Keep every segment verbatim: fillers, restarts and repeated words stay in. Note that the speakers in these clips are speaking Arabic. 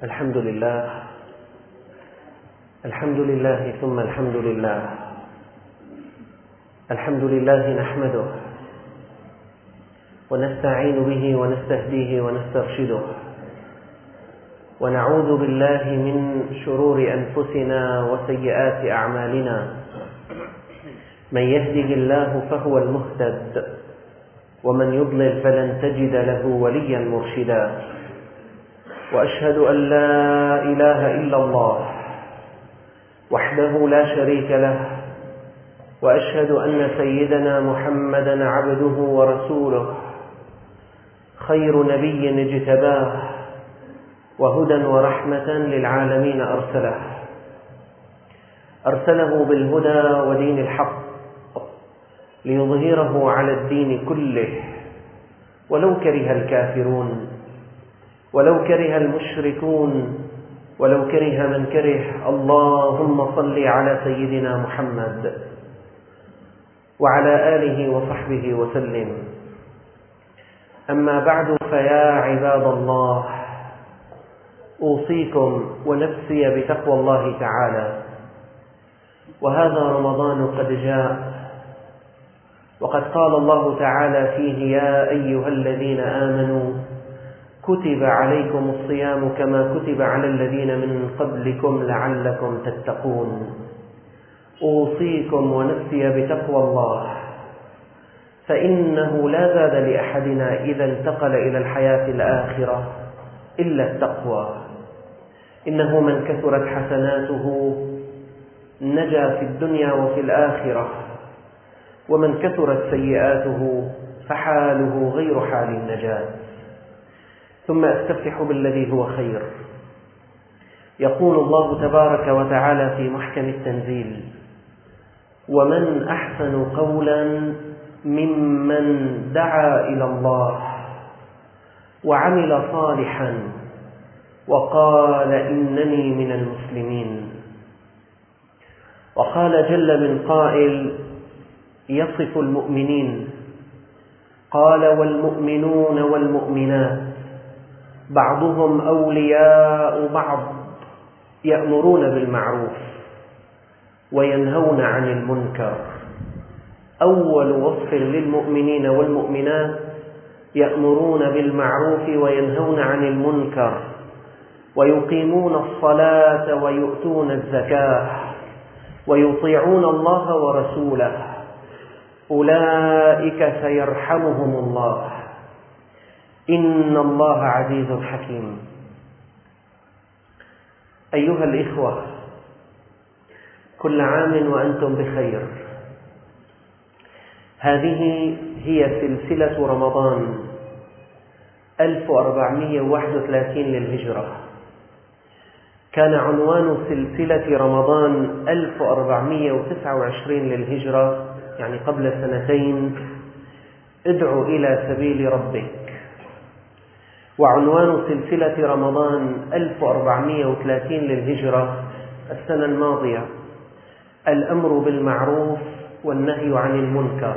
الحمد لله الحمد لله ثم الحمد لله الحمد لله نحمده ونستعين به ونستهديه ونسترشده ونعوذ بالله من شرور أنفسنا وسيئات أعمالنا. من يهده الله فهو المهتد ومن يضلل فلن تجد له وليا مرشدا. وأشهد أن لا إله إلا الله وحده لا شريك له، وأشهد أن سيدنا محمدا عبده ورسوله، خير نبي اجتباه وهدى ورحمة للعالمين أرسله أرسله بالهدى ودين الحق ليظهره على الدين كله ولو كره الكافرون ولو كره المشركون ولو كره من كره. اللهم صل على سيدنا محمد وعلى آله وصحبه وسلم. أما بعد، فيا عباد الله، أوصيكم ونفسي بتقوى الله تعالى. وهذا رمضان قد جاء، وقد قال الله تعالى فيه: يا أيها الذين آمنوا كتب عليكم الصيام كما كتب على الذين من قبلكم لعلكم تتقون. أوصيكم ونفسي بتقوى الله، فإنه لا زاد لأحدنا إذا انتقل إلى الحياة الآخرة إلا التقوى. إنه من كثرت حسناته نجا في الدنيا وفي الآخرة، ومن كثرت سيئاته فحاله غير حال النجاة. ثم أستفتح بالذي هو خير. يقول الله تبارك وتعالى في محكم التنزيل: ومن أحسن قولا ممن دعا إلى الله وعمل صالحا وقال إنني من المسلمين. وقال جل من قائل يصف المؤمنين: قال والمؤمنون والمؤمنات بعضهم أولياء بعض يأمرون بالمعروف وينهون عن المنكر. أول وصف للمؤمنين والمؤمنات: يأمرون بالمعروف وينهون عن المنكر ويقيمون الصلاة ويؤتون الزكاة ويطيعون الله ورسوله، أولئك سيرحمهم الله، إن الله عزيز حكيم. أيها الإخوة، كل عام وأنتم بخير. هذه هي سلسلة رمضان ألف وأربعمائة وواحد وثلاثين للهجرة. كان عنوان سلسلة رمضان ألف وأربعمائة وتسعة وعشرين للهجرة، يعني قبل سنتين: ادع إلى سبيل ربك. وعنوان سلسلة رمضان ألف وأربعمائة وثلاثين للهجرة السنة الماضية: الأمر بالمعروف والنهي عن المنكر.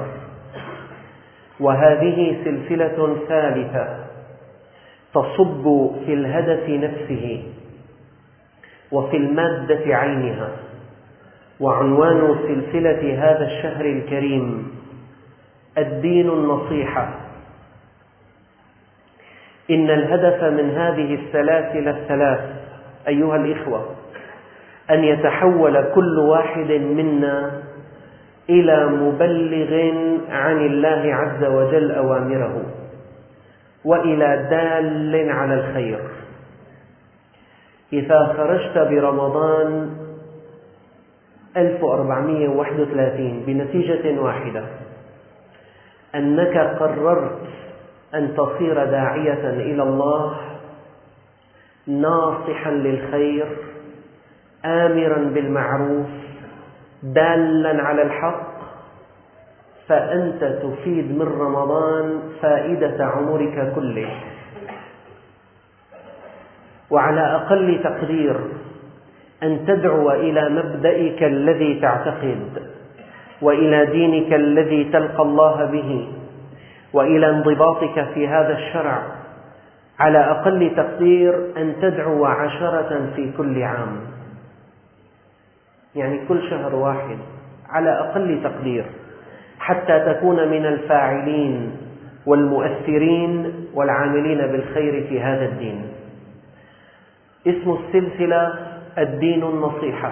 وهذه سلسلة ثالثة تصب في الهدف نفسه وفي المادة عينها. وعنوان سلسلة هذا الشهر الكريم: الدين النصيحة. إن الهدف من هذه السلاسل الثلاث أيها الإخوة أن يتحول كل واحد منا إلى مبلغ عن الله عز وجل أوامره، وإلى دال على الخير. إذا خرجت برمضان ألف وأربعمائة وواحد وثلاثين بنتيجة واحدة: أنك قررت أن تصير داعية إلى الله، ناصحا للخير، آمرا بالمعروف، دالا على الحق، فأنت تفيد من رمضان فائدة عمرك كله. وعلى أقل تقدير أن تدعو إلى مبدئك الذي تعتقد، وإلى دينك الذي تلقى الله به، وإلى انضباطك في هذا الشرع، على أقل تقدير أن تدعو عشرة في كل عام، يعني كل شهر واحد على أقل تقدير، حتى تكون من الفاعلين والمؤثرين والعاملين بالخير في هذا الدين. اسم السلسلة الدين النصيحة،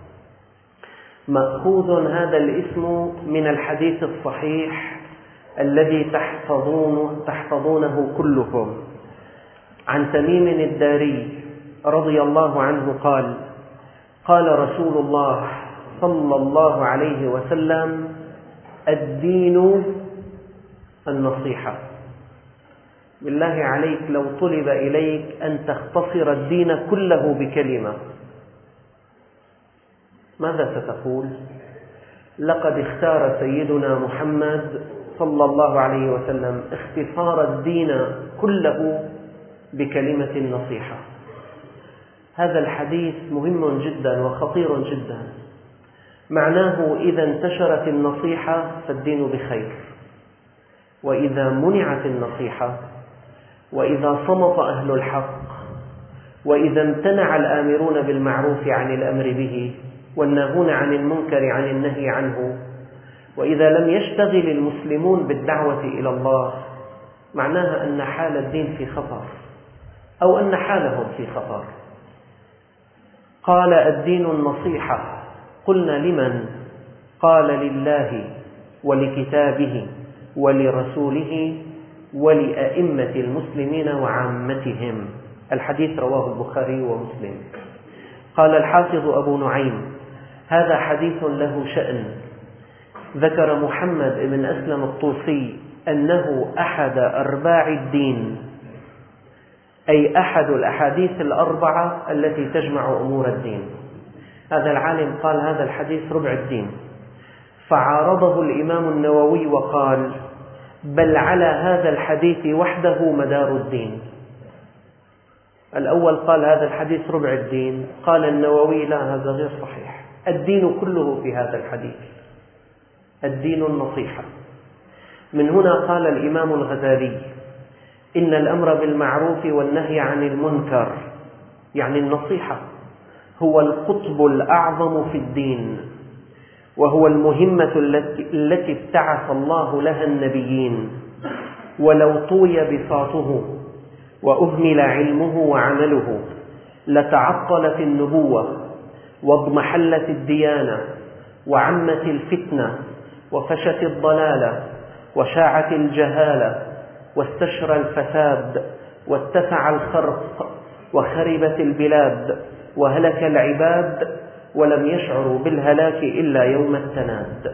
مأخوذ هذا الاسم من الحديث الصحيح الذي تحفظونه, تحفظونه كلكم، عن تميم الداري رضي الله عنه قال: قال رسول الله صلى الله عليه وسلم: الدين النصيحة. بالله عليك لو طلب إليك أن تختصر الدين كله بكلمة ماذا ستقول؟ لقد اختار سيدنا محمد صلى الله عليه وسلم اختصار الدين كله بكلمة النصيحة. هذا الحديث مهم جدا وخطير جدا، معناه إذا انتشرت النصيحة فالدين بخير، وإذا منعت النصيحة، وإذا صمت أهل الحق، وإذا امتنع الآمرون بالمعروف عن الأمر به، والناهون عن المنكر عن النهي عنه، وإذا لم يشتغل المسلمون بالدعوة إلى الله، معناها أن حال الدين في خطر، أو أن حالهم في خطر. قال: الدين النصيحة. قلنا: لمن؟ قال: لله ولكتابه ولرسوله ولأئمة المسلمين وعامتهم. الحديث رواه البخاري ومسلم. قال الحافظ أبو نعيم: هذا حديث له شأن. ذكر محمد بن أسلم الطوسي أنه أحد أرباع الدين، أي أحد الأحاديث الأربعة التي تجمع أمور الدين. هذا العالم قال هذا الحديث ربع الدين، فعارضه الإمام النووي وقال: بل على هذا الحديث وحده مدار الدين. الأول قال هذا الحديث ربع الدين، قال النووي: لا، هذا غير صحيح، الدين كله في هذا الحديث، الدين النصيحة. من هنا قال الإمام الغزالي: إن الأمر بالمعروف والنهي عن المنكر، يعني النصيحة، هو القطب الأعظم في الدين، وهو المهمة التي ابتعث الله لها النبيين. ولو طوي بساطه وأهمل علمه وعمله لتعطلت النبوة، واضمحلت الديانة، وعمت الفتنة، وفشت الضلالة، وشاعت الجهالة، واستشرى الفساد، واتسع الخرق، وخربت البلاد، وهلك العباد، ولم يشعروا بالهلاك إلا يوم التناد.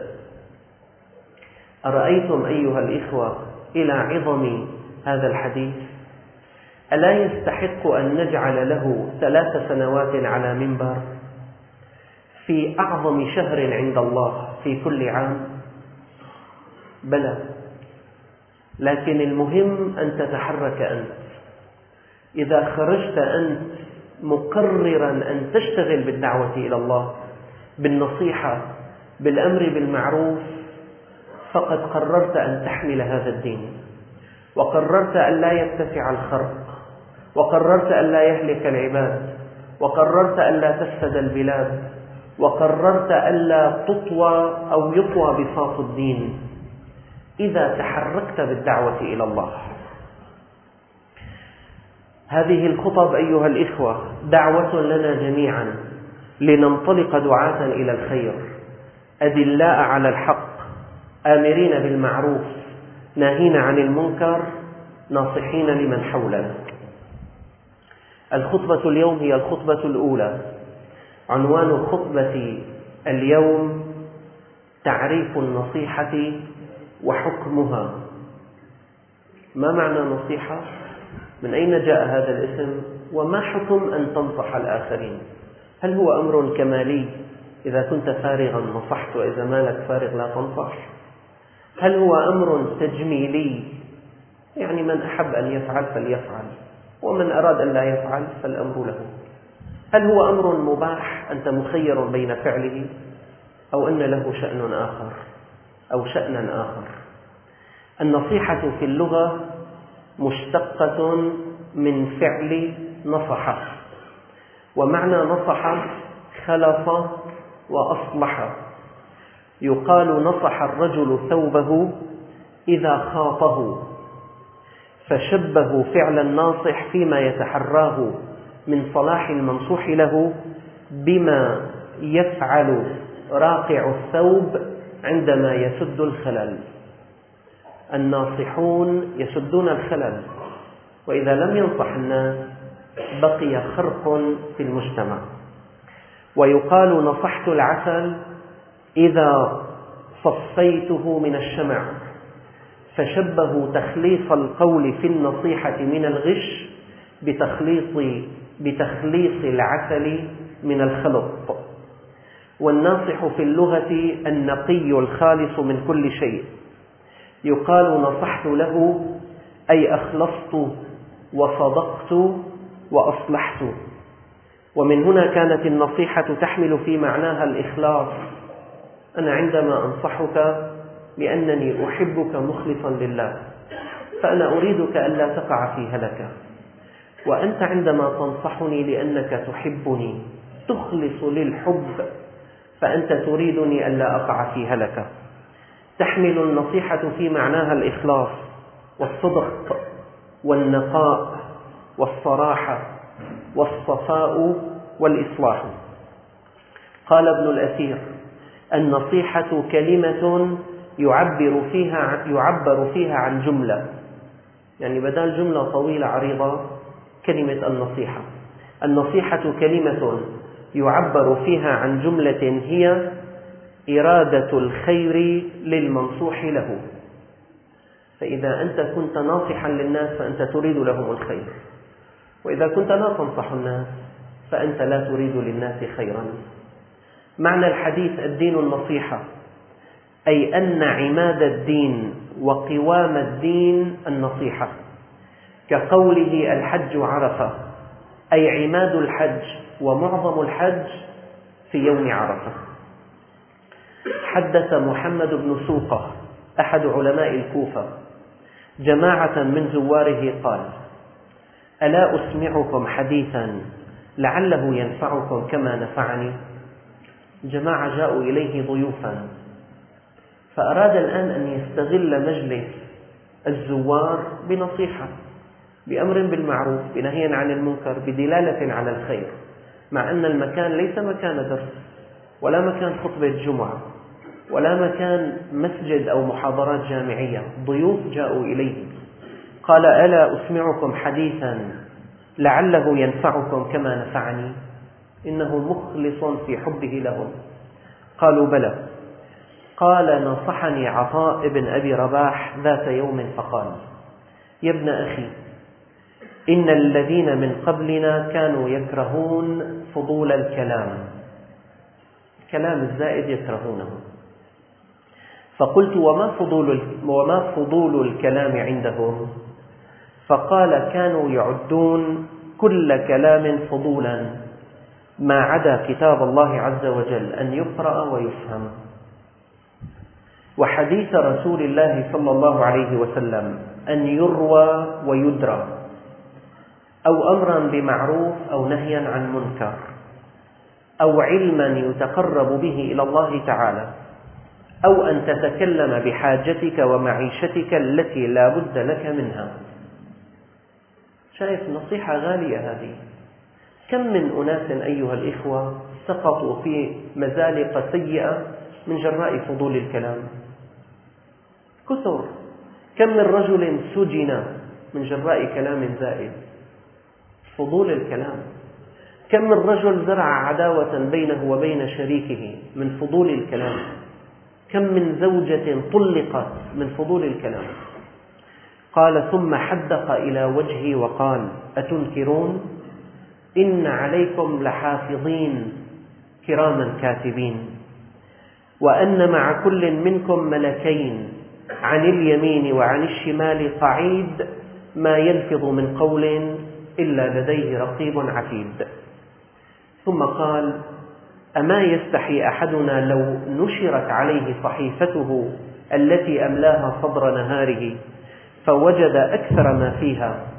أرأيتم أيها الإخوة إلى عظم هذا الحديث؟ ألا يستحق أن نجعل له ثلاث سنوات على منبر في أعظم شهر عند الله في كل عام؟ بلى، لكن المهم أن تتحرك أنت. إذا خرجت أنت مقررا أن تشتغل بالدعوة إلى الله، بالنصيحة، بالأمر بالمعروف، فقد قررت أن تحمل هذا الدين، وقررت أن لا يتسع الخرق، وقررت أن لا يهلك العباد، وقررت أن لا تفسد البلاد، وقررت أن لا تطوى أو يطوى بساط الدين إذا تحركت بالدعوة إلى الله. هذه الخطب أيها الإخوة دعوة لنا جميعا لننطلق دعاة إلى الخير، أدلاء على الحق، آمرين بالمعروف، ناهين عن المنكر، ناصحين لمن حولنا. الخطبة اليوم هي الخطبة الأولى. عنوان خطبة اليوم: تعريف النصيحة وحكمها. ما معنى نصيحة؟ من أين جاء هذا الاسم؟ وما حكم أن تنصح الآخرين؟ هل هو أمر كمالي إذا كنت فارغا نصحت، وإذا ما لك فارغ لا تنصح؟ هل هو أمر تجميلي، يعني من أحب أن يفعل فليفعل، ومن أراد أن لا يفعل فالأمر له؟ هل هو أمر مباح أنت مخير بين فعله، أو أن له شأن آخر أو شأنا آخر؟ النصيحة في اللغة مشتقة من فعل نصح. ومعنى نصح خلص وأصلح. يقال نصح الرجل ثوبه إذا خاطه، فشبهوا فعل الناصح فيما يتحراه من صلاح المنصوح له بما يفعل راقع الثوب عندما يسد الخلل. الناصحون يسدون الخلل، وإذا لم ينصح الناس بقي خرق في المجتمع. ويقال نصحت العسل إذا صفيته من الشمع، فشبهوا تخليص القول في النصيحة من الغش بتخليص, بتخليص العسل من الخلط. والناصح في اللغة النقي الخالص من كل شيء. يقال نصحت له أي أخلصت وصدقت وأصلحت. ومن هنا كانت النصيحة تحمل في معناها الإخلاص. أنا عندما أنصحك لأنني أحبك مخلصا لله، فأنا أريدك ألا تقع في هلكة. وأنت عندما تنصحني لأنك تحبني تخلص للحب، فأنت تريدني ألا أقع في هلكة. تحمل النصيحة في معناها الإخلاص والصدق والنقاء والصراحة والصفاء والإصلاح. قال ابن الأثير: النصيحة كلمة يعبر فيها, يعبر فيها عن جملة، يعني بدل جملة طويلة عريضة كلمة النصيحة. النصيحة كلمة يعبر فيها عن جملة هي إرادة الخير للمنصوح له. فإذا أنت كنت ناصحا للناس فأنت تريد لهم الخير، وإذا كنت لا تنصح الناس فأنت لا تريد للناس خيرا. معنى الحديث الدين النصيحة، أي أن عماد الدين وقوام الدين النصيحة، كقوله الحج عرفة، أي عماد الحج ومعظم الحج في يوم عرفة. حدث محمد بن سوقة أحد علماء الكوفة جماعة من زواره قال: ألا أسمعكم حديثا لعله ينفعكم كما نفعني؟ جماعة جاءوا إليه ضيوفا، فأراد الآن أن يستغل مجلس الزوار بنصيحة، بأمر بالمعروف، بنهي عن المنكر، بدلالة على الخير، مع أن المكان ليس مكان درس ولا مكان خطبة جمعة ولا مكان مسجد أو محاضرات جامعية. ضيوف جاءوا إليه. قال: ألا أسمعكم حديثا لعله ينفعكم كما نفعني؟ إنه مخلص في حبه لهم. قالوا: بلى. قال: نصحني عطاء بن أبي رباح ذات يوم فقال: يا ابن أخي، إن الذين من قبلنا كانوا يكرهون فضول الكلام، الكلام الزائد يكرهونه. فقلت: وما فضول, وما فضول الكلام عندهم؟ فقال: كانوا يعدون كل كلام فضولا ما عدا كتاب الله عز وجل أن يقرأ ويفهم، وحديث رسول الله صلى الله عليه وسلم أن يروى ويدرى، أو أمرا بمعروف أو نهيا عن منكر، أو علما يتقرب به إلى الله تعالى، أو أن تتكلم بحاجتك ومعيشتك التي لا بد لك منها. شايف نصيحة غالية هذه. كم من أناس أيها الإخوة سقطوا في مزالق سيئة من جراء فضول الكلام، كثر. كم من رجل سجن من جراء كلام زائد، فضول الكلام. كم من رجل زرع عداوة بينه وبين شريكه من فضول الكلام. كم من زوجة طلقت من فضول الكلام. قال: ثم حدق إلى وجهي وقال: أتنكرون؟ إن عليكم لحافظين كراما كاتبين، وأن مع كل منكم ملكين عن اليمين وعن الشمال قعيد، ما يلفظ من قول إلا لديه رقيب عتيد. ثم قال: أما يستحي أحدنا لو نشرت عليه صحيفته التي أملاها صدر نهاره فوجد أكثر ما فيها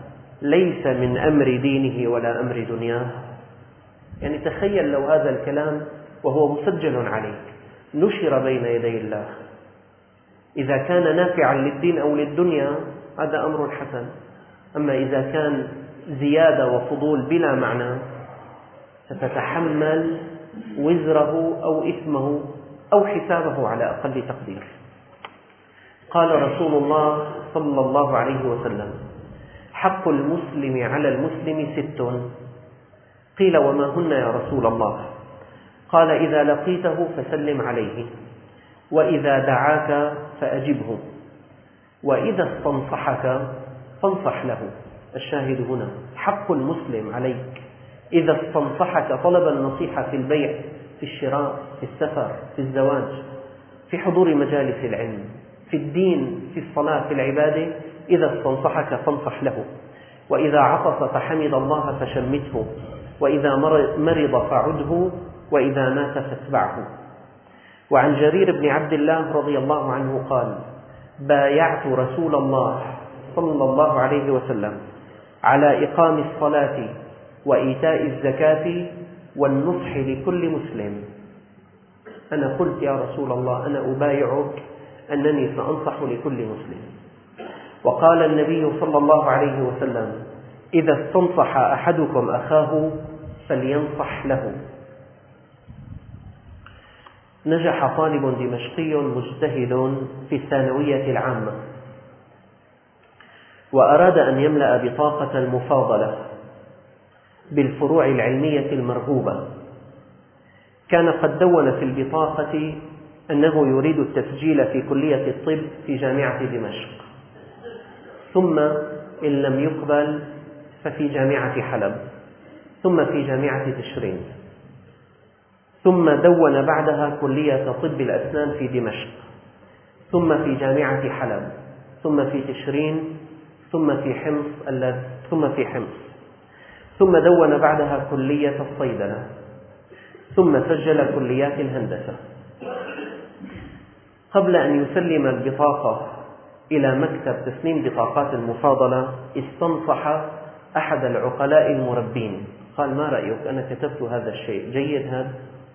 ليس من أمر دينه ولا أمر دنياه. يعني تخيل لو هذا الكلام وهو مسجل عليك نشر بين يدي الله، إذا كان نافعا للدين أو للدنيا هذا أمر حسن، أما إذا كان زيادة وفضول بلا معنى ستتحمل وزره أو إثمه أو حسابه على أقل تقدير. قال رسول الله صلى الله عليه وسلم: حق المسلم على المسلم ست. قيل: وما هن يا رسول الله؟ قال: إذا لقيته فسلم عليه، وإذا دعاك فأجبه، وإذا استنصحك فانصح له. الشاهد هنا حق المسلم عليك إذا استنصحك، طلب النصيحة في البيع، في الشراء، في السفر، في الزواج، في حضور مجالس العلم، في الدين، في الصلاة، في العبادة، إذا استنصحك فانصح له. وإذا عطس فحمد الله فشمته، وإذا مرض فعده، وإذا مات فاتبعه. وعن جرير بن عبد الله رضي الله عنه قال: بايعت رسول الله صلى الله عليه وسلم على إقام الصلاة وإيتاء الزكاة والنصح لكل مسلم. أنا قلت: يا رسول الله، أنا أبايعك أنني سأنصح لكل مسلم. وقال النبي صلى الله عليه وسلم: إذا استنصح أحدكم أخاه فلينصح له. نجح طالب دمشقي مجتهد في الثانوية العامة، وأراد أن يملأ بطاقة المفاضلة بالفروع العلمية المرغوبة. كان قد دون في البطاقة أنه يريد التسجيل في كلية الطب في جامعة دمشق، ثم إن لم يقبل ففي جامعة حلب، ثم في جامعة تشرين، ثم دون بعدها كلية طب الأسنان في دمشق، ثم في جامعة حلب، ثم في تشرين، ثم في حمص ثم في حمص ثم دون بعدها كلية الصيدلة، ثم سجل كليات الهندسة. قبل أن يسلم البطاقة إلى مكتب تسليم بطاقات المفاضلة استنصح أحد العقلاء المربين، قال: ما رأيك؟ أنا كتبت هذا الشيء، جيد هذا؟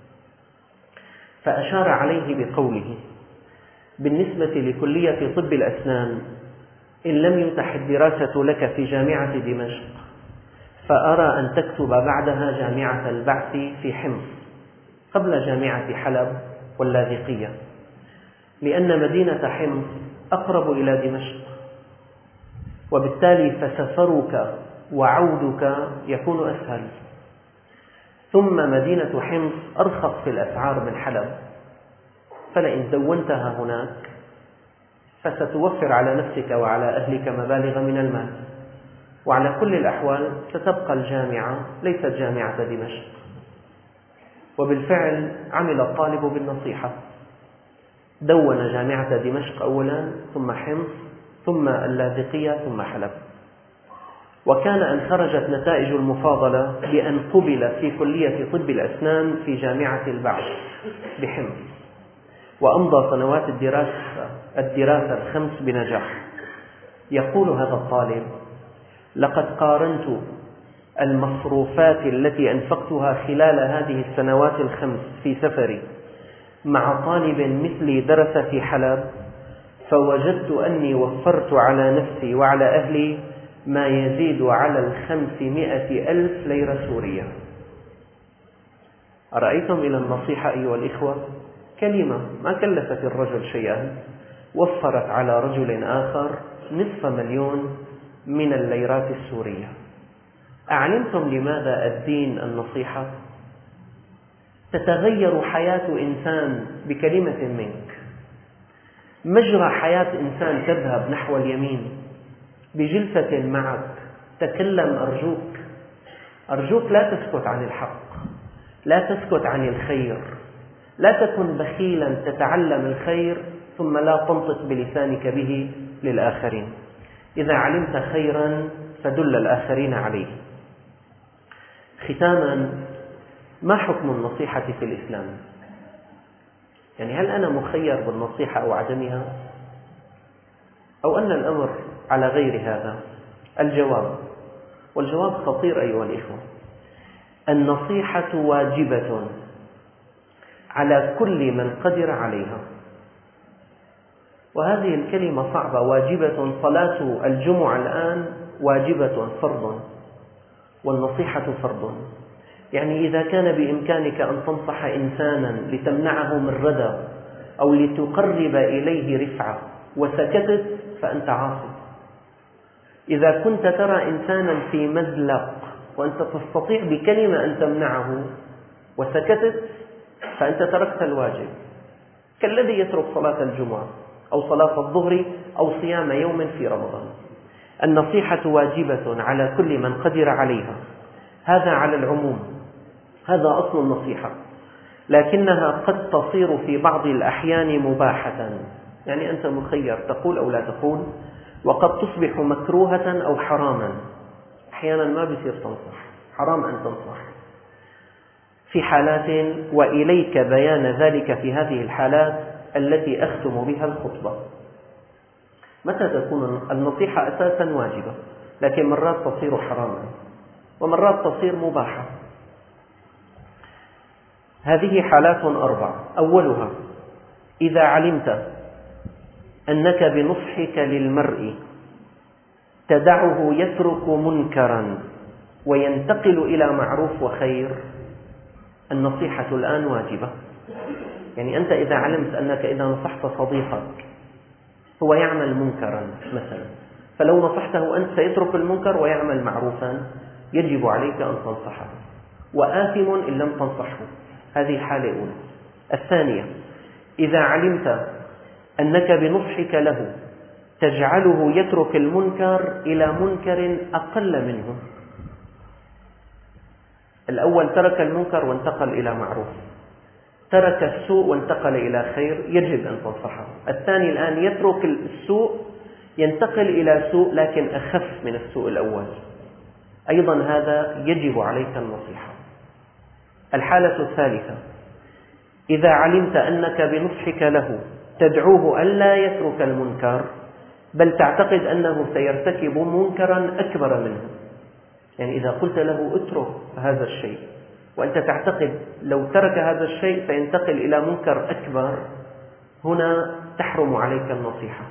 فأشار عليه بقوله: بالنسبة لكلية طب الأسنان إن لم يتح الدراسة لك في جامعة دمشق فأرى أن تكتب بعدها جامعة البعث في حمص قبل جامعة حلب واللاذقية، لأن مدينة حمص أقرب إلى دمشق، وبالتالي فسفرك وعودك يكون أسهل. ثم مدينة حمص أرخص في الأسعار من حلب، فلئن دونتها هناك فستوفر على نفسك وعلى أهلك مبالغ من المال، وعلى كل الأحوال ستبقى الجامعة ليست جامعة دمشق. وبالفعل عمل الطالب بالنصيحة، دون جامعة دمشق أولا، ثم حمص، ثم اللاذقية، ثم حلب. وكان أن خرجت نتائج المفاضلة بأن قبل في كلية طب الأسنان في جامعة البعث بحمص، وأمضى سنوات الدراسة, الدراسة الخمس بنجاح. يقول هذا الطالب: لقد قارنت المصروفات التي أنفقتها خلال هذه السنوات الخمس في سفري مع طالب مثلي درس في حلب، فوجدت أني وفرت على نفسي وعلى أهلي ما يزيد على الخمسمائة ألف ليرة سورية. أرأيتم إلى النصيحة أيها الإخوة؟ كلمة ما كلفت الرجل شيئا، وفرت على رجل آخر نصف مليون من الليرات السورية. أعلمتم لماذا الدين النصيحة؟ تتغير حياة إنسان بكلمة منك، مجرى حياة إنسان تذهب نحو اليمين بجلسة معك. تكلم أرجوك، أرجوك لا تسكت عن الحق، لا تسكت عن الخير، لا تكن بخيلا تتعلم الخير ثم لا تنطق بلسانك به للآخرين. إذا علمت خيرا فدل الآخرين عليه. ختاما، ما حكم النصيحة في الإسلام؟ يعني هل أنا مخير بالنصيحة أو عدمها، أو أن الأمر على غير هذا؟ الجواب: والجواب خطير أيها الإخوة. النصيحة واجبة على كل من قدر عليها، وهذه الكلمة صعبة. واجبة، صلاة الجمعة الآن واجبة فرض، والنصيحة فرض. يعني إذا كان بإمكانك أن تنصح إنسانا لتمنعه من ردى أو لتقرب إليه رفعة وسكتت فأنت عاصي. إذا كنت ترى إنسانا في مزلق وأنت تستطيع بكلمة أن تمنعه وسكتت فأنت تركت الواجب، كالذي يترك صلاة الجمعة أو صلاة الظهر أو صيام يوم في رمضان. النصيحة واجبة على كل من قدر عليها، هذا على العموم، هذا أصل النصيحة، لكنها قد تصير في بعض الأحيان مباحة، يعني أنت مخير تقول أو لا تقول، وقد تصبح مكروهة أو حراما. أحيانا ما بيصير تنصح، حرام أن تنصح في حالات، وإليك بيان ذلك في هذه الحالات التي أختم بها الخطبة. متى تكون النصيحة أساسا واجبة، لكن مرات تصير حراما ومرات تصير مباحة. هذه حالات أربع. أولها إذا علمت أنك بنصحك للمرء تدعه يترك منكرا وينتقل إلى معروف وخير، النصيحة الآن واجبة. يعني أنت إذا علمت أنك إذا نصحت صديقك هو يعمل منكرا مثلا، فلو نصحته أنت سيترك المنكر ويعمل معروفا، يجب عليك أن تنصحه، وآثم إن لم تنصحه. هذه حالة أولى. الثانية إذا علمت أنك بنصحك له تجعله يترك المنكر إلى منكر أقل منه. الأول ترك المنكر وانتقل إلى معروف، ترك السوء وانتقل إلى خير، يجب أن تنصحه. الثاني الآن يترك السوء ينتقل إلى سوء لكن أخف من السوء الأول، أيضا هذا يجب عليك النصيحة. الحالة الثالثة إذا علمت أنك بنصحك له تدعوه ألا يترك المنكر، بل تعتقد أنه سيرتكب منكرا أكبر منه. يعني إذا قلت له اترك هذا الشيء وأنت تعتقد لو ترك هذا الشيء سينتقل إلى منكر أكبر، هنا تحرم عليك النصيحة.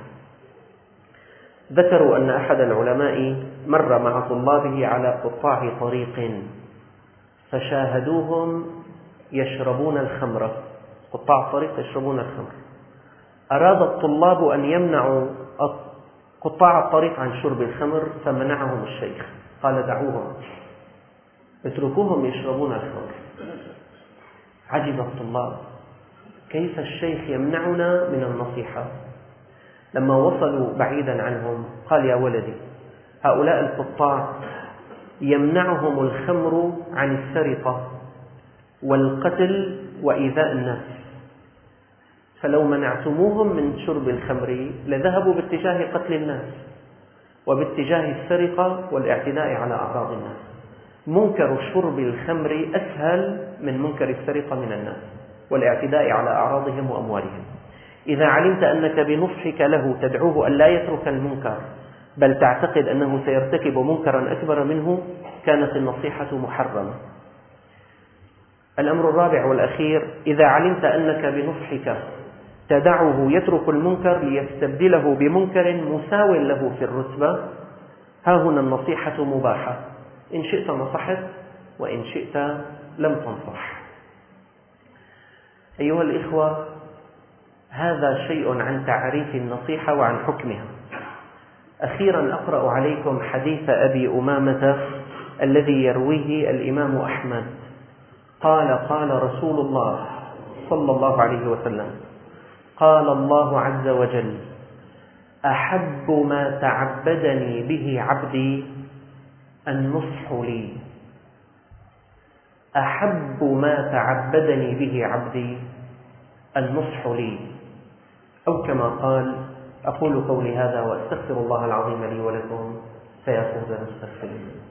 ذكروا أن أحد العلماء مر مع طلابه على قطاع طريق فشاهدوهم يشربون الخمر، قطاع الطريق يشربون الخمر. أراد الطلاب أن يمنعوا قطاع الطريق عن شرب الخمر، فمنعهم الشيخ، قال دعوهم، اتركوهم يشربون الخمر. عجب الطلاب، كيف الشيخ يمنعنا من النصيحة؟ لما وصلوا بعيدا عنهم قال يا ولدي، هؤلاء القطاع يمنعهم الخمر عن السرقة والقتل وإيذاء الناس، فلو منعتموهم من شرب الخمر لذهبوا باتجاه قتل الناس وباتجاه السرقة والاعتداء على أعراض الناس. منكر شرب الخمر أسهل من منكر السرقة من الناس والاعتداء على أعراضهم وأموالهم. إذا علمت أنك بنصحك له تدعوه أن لا يترك المنكر بل تعتقد أنه سيرتكب منكرا أكبر منه، كانت النصيحة محرمة. الأمر الرابع والأخير إذا علمت أنك بنصحك تدعه يترك المنكر ليستبدله بمنكر مساو له في الرتبة، ها هنا النصيحة مباحة، إن شئت نصحت وإن شئت لم تنصح. أيها الإخوة، هذا شيء عن تعريف النصيحة وعن حكمها. أخيرا أقرأ عليكم حديث أبي أمامة الذي يرويه الإمام أحمد قال قال رسول الله صلى الله عليه وسلم قال الله عز وجل أحب ما تعبدني به عبدي النصح لي، أحب ما تعبدني به عبدي النصح لي، أو كما قال. أقول قولي هذا وأستغفر الله العظيم لي ولكم، فيا فوز المستغفرين.